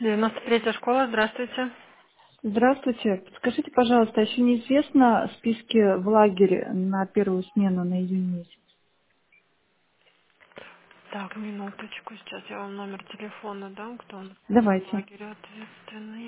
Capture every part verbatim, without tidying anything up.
девяносто третья школа, здравствуйте. Здравствуйте. Скажите, пожалуйста, еще неизвестно списки в лагере на первую смену на июнь месяц? Так, минуточку, сейчас я вам номер телефона дам, кто у нас в Давайте. лагере ответственный.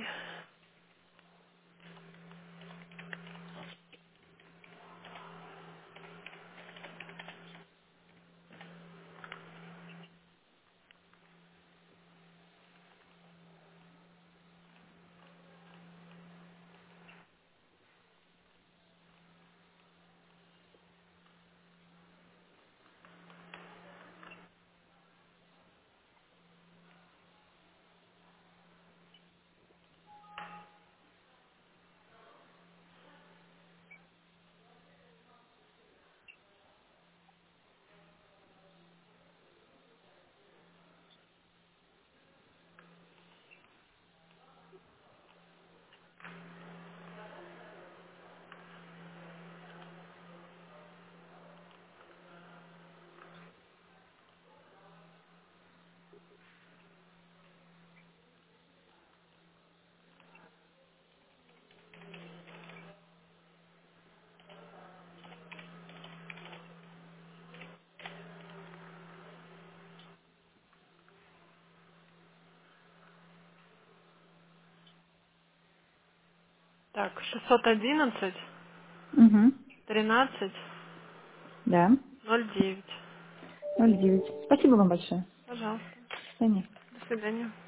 Так, шестьсот одиннадцать Угу. тринадцать Да. ноль девять. Ноль девять. Спасибо вам большое. Пожалуйста. До свидания. До свидания.